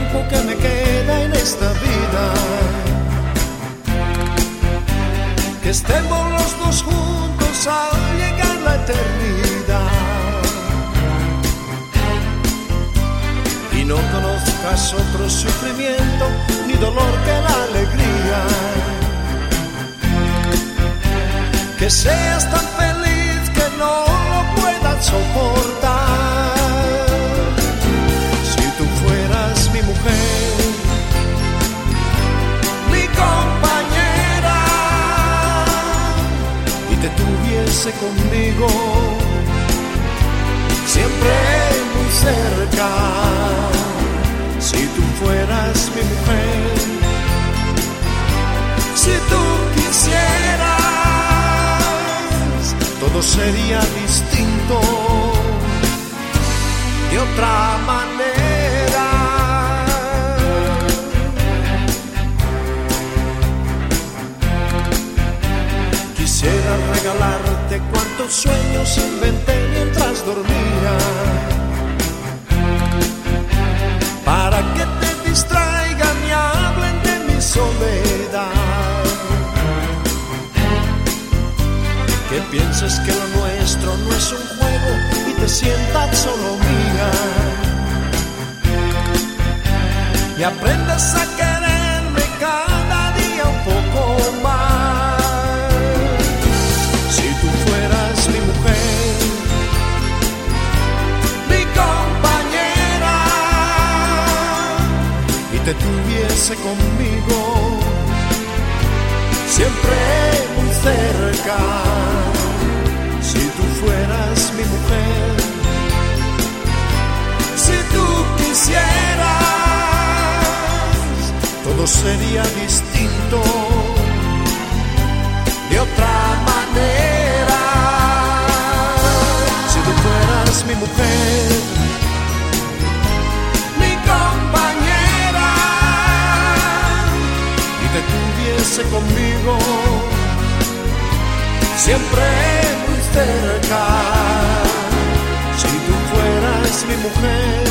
tiempo que me queda en esta vida, que estemos los dos juntos al llegar la eternidad y no conozcas otro sufrimiento ni dolor que la alegría, que seas tan feliz que no lo puedas soportar. Si tú fueras mi mujer, mi compañera, y te tuviese conmigo siempre muy cerca. Si tú fueras mi mujer, si tú quisieras, todo sería distinto de otra manera. Quisiera regalarte cuantos sueños inventé mientras dormía, para que te distraigan y hablen de mi soledad, que pienses que lo nuestro no es un juego y te sientas solo mía, y aprendas a quererme cada día un poco más. Si tú fueras mi mujer, mi compañera, y te tuviese conmigo siempre muy cerca. Si tú fueras mi mujer, si tú quisieras, todo sería distinto de otra manera. Si tú fueras mi mujer, mi compañera, y te tuviese conmigo siempre muy cerca. Si tú fueras mi mujer,